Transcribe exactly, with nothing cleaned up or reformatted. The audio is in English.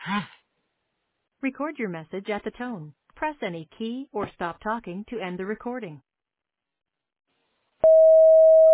Record your message at the tone. Press any key or stop talking to end the recording.